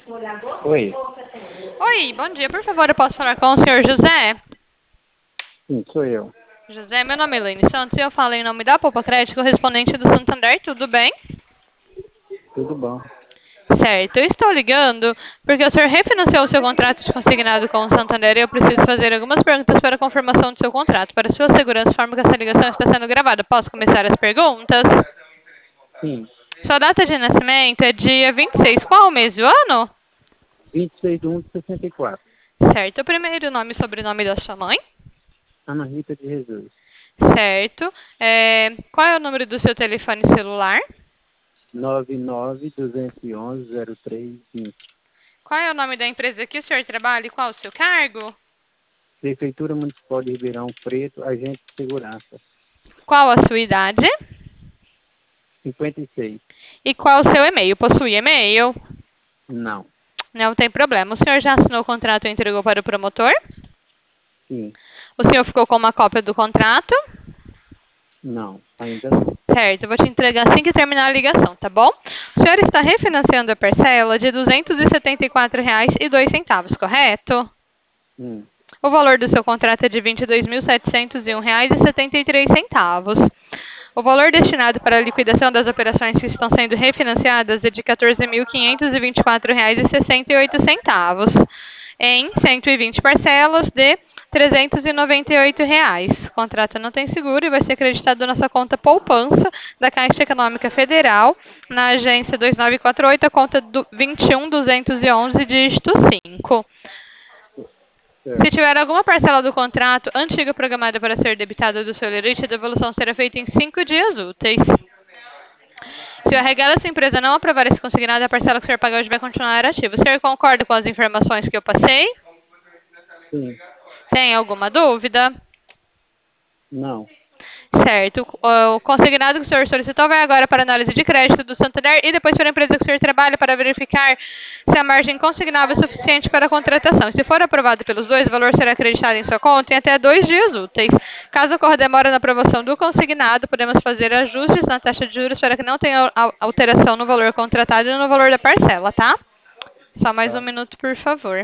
Oi, Oi, bom dia. Por favor, eu posso falar com o senhor José? sim, sou eu. José, meu nome é Elaine Santos e eu falo em nome da Poupa Crédito, correspondente do Santander. Tudo bem? Tudo bom? Certo. Eu estou ligando porque o senhor refinanciou o seu contrato de consignado com o Santander e eu preciso fazer algumas perguntas para a confirmação do seu contrato. Para sua segurança, informo que essa ligação está sendo gravada. Posso começar as perguntas? Sim, Sua data de nascimento é dia 26. Qual o mês do ano? 26/1/64. Certo. O primeiro nome e sobrenome da sua mãe? Ana Rita de Jesus. Certo. Qual é o número do seu telefone celular? 99-211-0320. Qual é o nome da empresa que o senhor trabalha e qual o seu cargo? Prefeitura Municipal de Ribeirão Preto, agente de segurança. Qual a sua idade? 56. E qual o seu e-mail? Possui e-mail? Não. Não tem problema. O senhor já assinou o contrato e entregou para o promotor? Sim. O senhor ficou com uma cópia do contrato? Não. Ainda não. Certo, eu vou te entregar assim que terminar a ligação, tá bom? O senhor está refinanciando a parcela de R$ 274,02, correto? Hum. O valor do seu contrato é de R$ 22.701,73. O valor destinado para a liquidação das operações que estão sendo refinanciadas é de R$ 14.524,68, em 120 parcelas de R$ 398. O contrato não tem seguro e vai ser acreditado na sua conta poupança da Caixa Econômica Federal, na agência 2948, a conta do 21211, dígito 5. Se Certo. tiver alguma parcela do contrato antiga programada para ser debitada do seu lerite, a devolução será feita em 5 dias úteis. Se o RH dessa empresa não aprovar esse consignado, a parcela que o senhor pagou hoje vai continuar ativa. O senhor concorda com as informações que eu passei? Sim. Tem alguma dúvida? Não. Certo. O consignado que o senhor solicitou vai agora para análise de crédito do Santander e depois para a empresa que o senhor trabalha para verificar se a margem consignável é suficiente para a contratação. E se for aprovado pelos dois, o valor será acreditado em sua conta em até 2 dias úteis. Caso ocorra demora na aprovação do consignado, podemos fazer ajustes na taxa de juros para que não tenha alteração no valor contratado e no valor da parcela, tá? Só mais um Tá. minuto, por favor.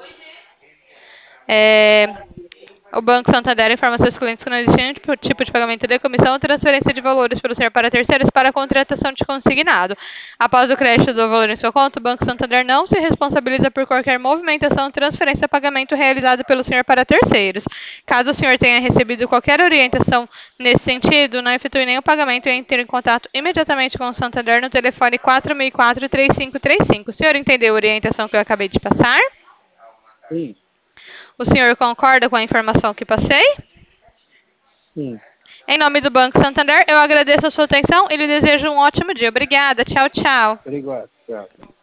É, O Banco Santander informa seus clientes que não existe nenhum tipo de pagamento de comissão ou transferência de valores pelo senhor para terceiros para a contratação de consignado. Após o crédito do valor em sua conta, o Banco Santander não se responsabiliza por qualquer movimentação, transferência ou pagamento realizado pelo senhor para terceiros. Caso o senhor tenha recebido qualquer orientação nesse sentido, não efetue nenhum pagamento e entre em contato imediatamente com o Santander no telefone 4004-3535. O senhor entendeu a orientação que eu acabei de passar? Sim. O senhor concorda com a informação que passei? Sim. Em nome do Banco Santander, eu agradeço a sua atenção e lhe desejo um ótimo dia. Obrigada. Tchau, tchau. Obrigado. Tchau.